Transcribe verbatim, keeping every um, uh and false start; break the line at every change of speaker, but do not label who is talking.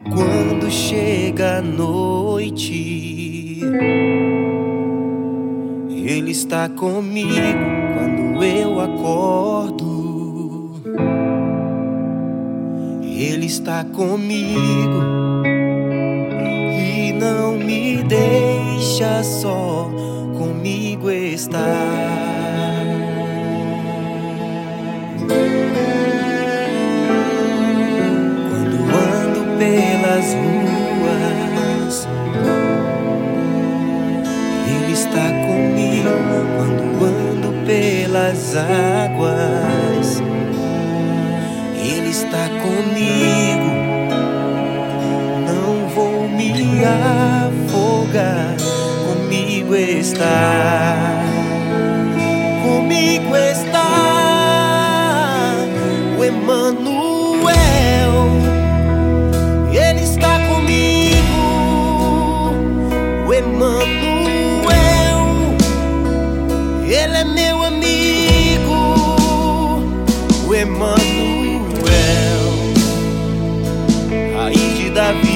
Quando chega a noite, Ele está comigo quando eu acordo. Ele está comigo e não me deixa só, comigo está. Pelas ruas, Ele está comigo. Quando ando pelas águas, Ele está comigo. Não vou me afogar, comigo está. Comigo está o Emmanuel. Ele está comigo, o Emmanuel. Ele é meu amigo, o Emmanuel. Raiz de Davi.